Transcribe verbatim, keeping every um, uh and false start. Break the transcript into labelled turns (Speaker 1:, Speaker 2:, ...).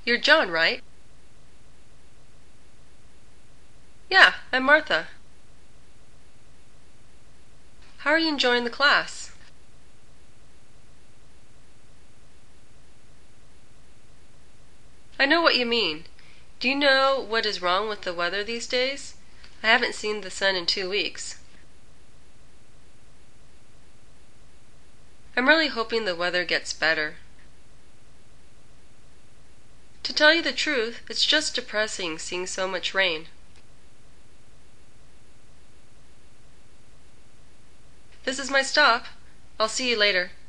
Speaker 1: You're John, right? Yeah, I'm Martha. How are you enjoying the class? I know what you mean. Do you know what is wrong with the weather these days? I haven't seen the sun in two weeks. I'm really hoping the weather gets better. To tell you the truth, it's just depressing seeing so much rain. This is my stop. I'll see you later.